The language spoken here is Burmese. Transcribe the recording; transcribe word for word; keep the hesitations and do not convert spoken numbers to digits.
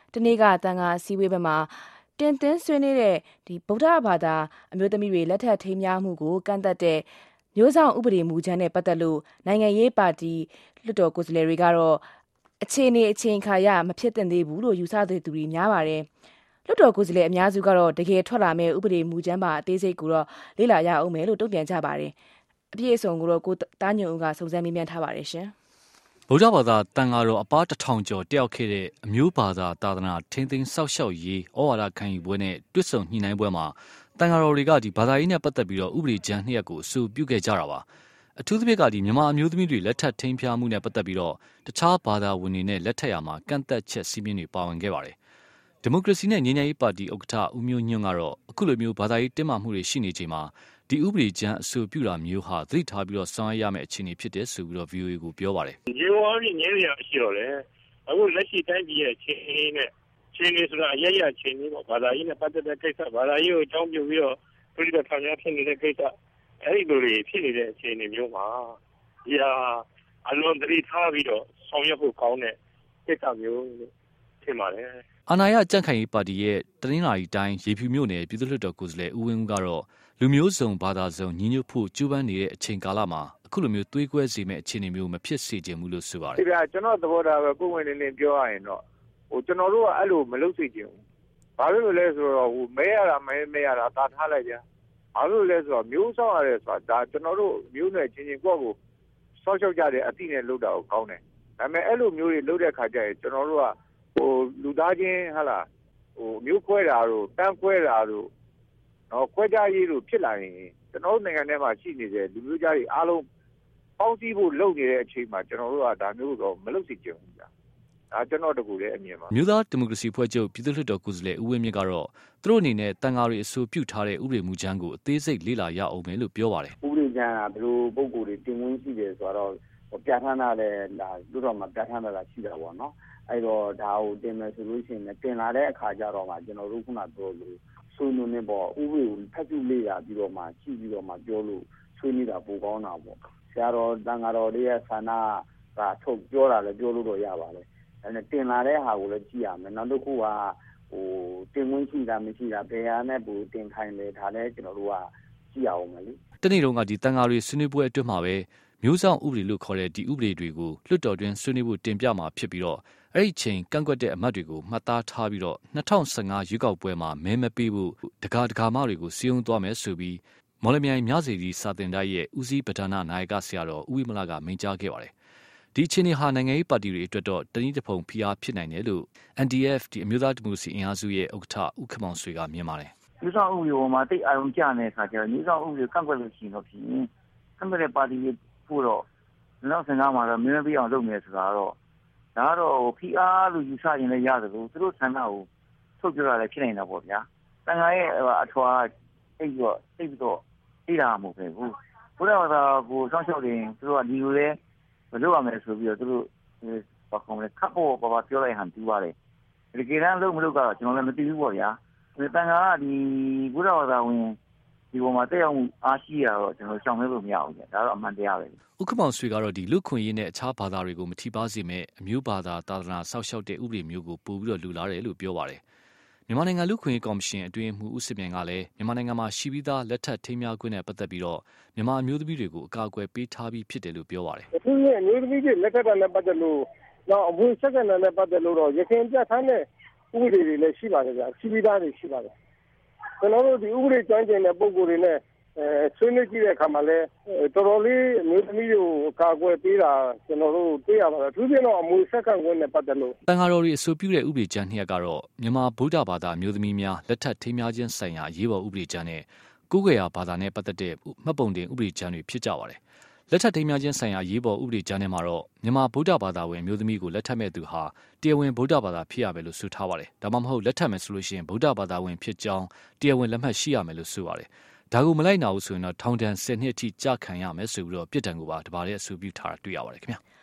တနေ့ကတန်ခါအစည်းအဝေးဘက်မှာတင်သွင်းဆွေးနွေးတဲ့ဒီဗုဒ္ဓဘာသာအမျိုးသမီးတွေလက်ထပ်ထိမ်းမြားမှုကိုကန့်သတ်တဲ့မျိုးဆောင်ဥပဒေမူကြမ်းနဲ့ပတ်သက်လို့နိုင်ငံရေးပါတီလွှတ်တော်ကိုယ်စားလှယ်တွေကတော့အခြေအနေအချိန်ခါရမဖြစ်သင့်သေးဘူးလို့ယူဆတဲ့သူတွေများပါတယ်။လွှတ်တော်ကိုယ်စားလှယ်အများစုကတော့တကယ်ထွက်လာမဲ့ဥပဒေမူကြမ်းပါအသေးစိတ်ကိုတော့လေ့လာရအောင်မယ်လို့တုံ့ပြန်ကြပါတယ်။အပြည့်အစုံကိုတော့ကိုတားညွန့်ဦးကစုံစမ်းမေးမြန်းထားပါတယ်ရှင်။ဗုဒ္ဓဘာသာတန်ဃာတော်အပါတစ်ထောင်ကျော်တက်ရောက်ခဲ့တဲ့အမျိုးဘာသာသာသနာထိန်းသိမ်းစောက်ရှောက်ရေးဩဝါဒခံယူပွဲနဲ့တွစ်ဆုံညှိနှိုင်းပွဲမှာတန်ဃာတော်တွေကဒီဘာသာရေးနဲ့ပတ်သက်ပြီးတော့ဥပဒေကြမ်းနှစ်ရပ်ကိုအဆိုပြုခဲ့ကြတာပါအထူးသဖြင့်ကဒီမြန်မာအမျိုးသမီးတွေလက်ထပ်ထိန်းဖြားမှုနဲ့ပတ်သက်ပြီးတော့တခြားဘာသာဝင်တွေနဲ့လက်ထပ်ရမှာကန့်သက်ချက်စီးမြင်တွေပါဝင်ခဲ့ပါတယ်ဒီမိုကရေစီနဲ့ငြိမ်းချမ်းရေးပါတီဥက္ကဋ္ဌဦးမျိုးညွန့်ကတော့အခုလိုမျိုးဘာသာရေးတင်းမာမှုတွေရှိနေချိန်မှာဒီဥပဒေကြမ်းအဆိုပြုတာမျိုးဟာသတိထားပြီးတော့ဆောင်ရွက်ရမယ့်အခြေအနေဖြစ်တယ်ဆိုပြီးတော့ ဗီအိုအေ ကိုပြောပါတယ်။ဒီဝါရီငြင်းရရှိတော့လေအခုလက်ရှိတိုင်းပြည်ရဲ့အခြေအနေနဲ့အခြေအနေဆိုတာအရရအခြေအနေပေါ့ဘာသာရေးနဲ့ပတ်သက်တဲ့ကိစ္စဘာသာရေးကိုအကြောင်းပြုပြီးတော့ပြည်သူ့ထောင်ချဖြစ်နေတဲ့ကိစ္စအဲ့ဒီလိုတွေဖြစ်နေတဲ့အခြေအနေမျိုးမှာဒီဟာအလွန်သတိထားပြီးတော့ဆောင်ရွက်ဖို့ကောင်းတဲ့ကိစ္စမျိုးထင်ပါတယ်။အာဏာရကြံ့ခိုင်ရေးပါတီရဲ့တနင်္လာရီတိုင်းရေဖြူမြို့နယ်ပြည်သူ့လွှတ်တော်ကိုယ်စားလှယ်ဦးဝင်းဦးကတော့လူမျိုးစုံဘာသာစုံညီညွတ်ဖို့ကြိုးပမ်းနေတဲ့အချိန်ကာလမှာအခုလိုမျိုးသွေးကွဲစေမဲ့အခြေအနေမျိုးမဖြစ်စေချင်ဘူးလို့ဆိုပါတယ်။ဒီကကျွန်တော်သဘောထားပဲပုံဝင်နေနေပြောရရင်တော့ဟိုကျွန်တော်တို့ကအဲ့လိုမလုပ်စေချင်ဘူး။ဘာလို့လဲဆိုတော့ဟိုမဲရတာမဲမဲရတာတာထားလိုက်ကြ။ဘာလို့လဲဆိုတော့မျိုးဆောင်ရတယ်ဆိုတာဒါကျွန်တော်တို့မျိုးနယ်ချင်းချင်းကိုယ့်ကိုစောက်ရှောက်ကြတဲ့အတိနဲ့လုပ်တာကိုကောင်းတယ်။ဒါပေမဲ့အဲ့လိုမျိုးတွေလုပ်တဲ့ခါကျရင်ကျွန်တော်တို့ကဟိုလူသားချင်းဟာလားဟိုမျိုးခွဲတာတို့တန်းခွဲတာတို့နော်ခွဲခြားရေးတို့ဖြစ်လာရင်ကျွန်တော်တို့နိုင်ငံထဲမှာရှိနေတဲ့လူမျိုးကြားတွေအားလုံးပေါင်းစည်းဖို့လုပ်နေတဲ့အချိန်မှာကျွန်တော်တို့ကဒါမျိုးတော့မလုပ်စီချင်ဘူးကြာဒါကျွန်တော်တကူလည်းအမြင်ပါမြို့သားဒီမိုကရေစီဖွဲ့ချုပ်ပြည်သူ့လွှတ်တော်ကိုယ်စားလှယ်ဦးဝင်းမြင့်ကတော့သူတို့အနေနဲ့တန်ဃာတွေအဆိုပြုထားတဲ့ဥပဒေမူကြမ်းကိုအသေးစိတ်လေ့လာရအောင်မယ်လို့ပြောပါတယ်ဥပဒေကြမ်းကဘယ်လိုပုံကိုယ်တွေတင်ဝင်ရှိတယ်ဆိုတော့ပြဋ္ဌာန်းတာလည်းဒါတို့တော့မှပြဋ္ဌာန်းတာရှိတာပေါ့နော်အဲ့တော့ဒါကိုတင်မယ်ဆိုလို့ရှိရင်တင်လာတဲ့အခါကျတော့မှကျွန်တော်တို့ခုနပြောလို့ဆွေးနွေးနေပေါ့ဥပဒေကိုဖတ်ကြည့်လေ့လာပြီးတော့မှရှိပြီးတော့မှပြောလို့ဆွေးနွေးတာပိုကောင်းတာပေါ့ဆရာတော်တန်ဃာတော်တွေရဲ့ဆန္ဒကထုတ်ပြောတာလည်းပြောလို့တော့ရပါတယ်ဒါနဲ့တင်လာတဲ့ဟာကိုလည်းကြည့်ရမယ်နောက်တစ်ခုကဟိုတင်ဝင်ရှိတာမရှိတာဘယ်ဟာနဲ့ပူတင်ခိုင်းလဲဒါလည်းကျွန်တော်တို့ကကြည့်ရအောင်မယ်လေတနေ့တုန်းကဒီတန်ဃာတွေဆွေးနွေးပွဲအတွင်းမှာပဲမျိုးဆောင်ဥပဒေလို့ခေါ်တဲ့ဒီဥပဒေတွေကိုလွှတ်တော်တွင်ဆွေးနွေးဖို့တင်ပြမှာဖြစ်ပြီးတော့အဲ့ဒီချိန်ကန့်ကွက်တဲ့အမတ်တွေကိုမှတ်သားထားပြီးတော့၂၀၁၅ရွေးကောက်ပွဲမှာမဲမပေးဖို့တကားတကားမတွေကိုစီယုံသွားမယ်ဆိုပြီးမော်လမြိုင်မြစီဒီစာတင်တိုက်ရဲ့ဦးစီးပဌာနာနာယကဆရာတော်ဦးဝိမလကမိန့်ကြားခဲ့ပါတယ်ဒီအခြေအနေဟာနိုင်ငံရေးပါတီတွေအတွက်တော့တနည်းတစ်ဖုံဖိအားဖြစ်နိုင်တယ်လို့ အန် ဒီ အက်ဖ် ဒီအမျိုးသားဒီမိုကရေစီအင်အားစုရဲ့ဥက္ကဋ္ဌဦးခင်မောင်ဆွေကမြင်ပါတယ်မျိုးဆောင်ဥပဒေပေါ်မှာတိတ်အာရုံကျနေတဲ့အခါကျတော့မျိုးဆောင်ဥပဒေကန့်ကွက်လို့ရှိရင်တော့ဖြစ်ရင်ကန့်ကွက်တဲ့ပါတီတွေပို့တော့နောက်ဆင်ကားမှာတော့မင်းမပြီးအောင်လုပ်နေဆိုတာတော့ဒါတော့ဖိအားလို့ယူဆရင်လည်းရတယ်လို့သူတို့ဆန္ဒကိုထုတ်ပြရလည်းဖြစ်နေတာပေါ့ဗျာတန်ခါရဲ့အထွာတိတ်တော့တိတ်တော့သိတာမဟုတ်ပဲဘူးဘုရားဘာသာကိုစောင့်ရှောက်ရင်သူတို့ကဒီလိုလဲမလုပ်ရမယ်ဆိုပြီးတော့သူတို့ဘာကောင်းလဲခပ်ဖို့ဘာဘာပြောလိုက်ဟန်တူပါတယ်ဒီကိန်းလုံးမလုပ်တော့ကျွန်တော်လည်းမသိဘူးပေါ့ဗျာဒီတန်ခါကဒီဘုရားဘာသာဝင်ဒီပေါ်မှာတက်ရောက်မှုအားရှိရတော့ကျွန်တော်ရှောင်မဲလို့မရဘူးဗျဒါတော့အမှန်တရားပဲဥက္ကမောင်ဆွေကတော့ဒီလူခွင့်ရေးနဲ့အခြားဘာသာတွေကိုမထိပါစေမဲ့အမျိုးဘာသာသာသနာဆောက်ရှောက်တဲ့ဥပဒေမျိုးကိုပို့ပြီးတော့လူလာတယ်လို့ပြောပါတယ်မြန်မာနိုင်ငံလူခွင့်ရေးကော်မရှင်အတွင်းမှူးဦးစစ်မြန်ကလည်းမြန်မာနိုင်ငံမှာရှိပြီးသားလက်ထပ်ထိမ်းမြားခွင့်နဲ့ပတ်သက်ပြီးတော့မြန်မာအမျိုးသမီးတွေကိုအကာအကွယ်ပေးထားပြီးဖြစ်တယ်လို့ပြောပါတယ်အခုရဲ့အမျိုးသမီးတွေလက်ထပ်တာနဲ့ပတ်သက်လို့တော့အဝင်စက္ကန့်နဲ့ပတ်သက်လို့တော့ရခိုင်ပြဋ္ဌာန်းတဲ့ဥပဒေတွေလည်းရှိပါတယ်ဗျာရှိပြီးသားတွေရှိပါတယ်ကျွန်တော်တို့ဒီဥပဒေကြမ်းကျင်တဲ့ပုံကိုယ်တွေနဲ့အဲဆွေးနွေးကြည့်တဲ့အခါမှာလည်းတော်တော်လေးအမျိုးသမီးတွေကိုကာကွယ်ပေးတာကျွန်တော်တို့တွေ့ရပါတယ်။သူပြင်တော့အမွေစက္ကန့်ခွင့်နဲ့ပတ်သက်လို့တန်ဃာတော်တွေအဆိုပြုတဲ့ဥပဒေကြမ်းနှစ်ရပ်ကတော့မြန်မာဗုဒ္ဓဘာသာအမျိုးသမီးများလက်ထပ်ထိမ်းမြားခြင်းဆိုင်ရာအရေးပေါ်ဥပဒေကြမ်းနဲ့ကိုးကွယ်ရာဘာသာနဲ့ပတ်သက်တဲ့မှတ်ပုံတင်ဥပဒေကြမ်းတွေဖြစ်ကြပါတယ်။လက်ထပ်ထိမ်းမြားခြင်းဆိုင်ရာအရေးပေါ်ဥပဒေကြမ်းထဲမှာတော့မြန်မာဗုဒ္ဓဘာသာဝင်အမျိုးသမီးကိုလက်ထပ်မဲ့သူဟာတရားဝင်ဗုဒ္ဓဘာသာဖြစ်ရမယ်လို့ဆိုထားပါတယ်။ဒါမှမဟုတ်လက်ထပ်မယ်ဆိုလို့ရှိရင်ဗုဒ္ဓဘာသာဝင်ဖြစ်ကြောင်းတရားဝင်လက်မှတ်ရှိရမယ်လို့ဆိုပါတယ်။ဒါကိုမလိုက်နာဘူးဆိုရင်တော့ထောင်ဒဏ်ဆယ်နှစ်အထိကြာခံရမယ်ဆိုပြီးတော့ပြစ်ဒဏ်ကိုပါတပါးတည်းအဆိုပြုထားတာတွေ့ရပါတယ်ခင်ဗျာ။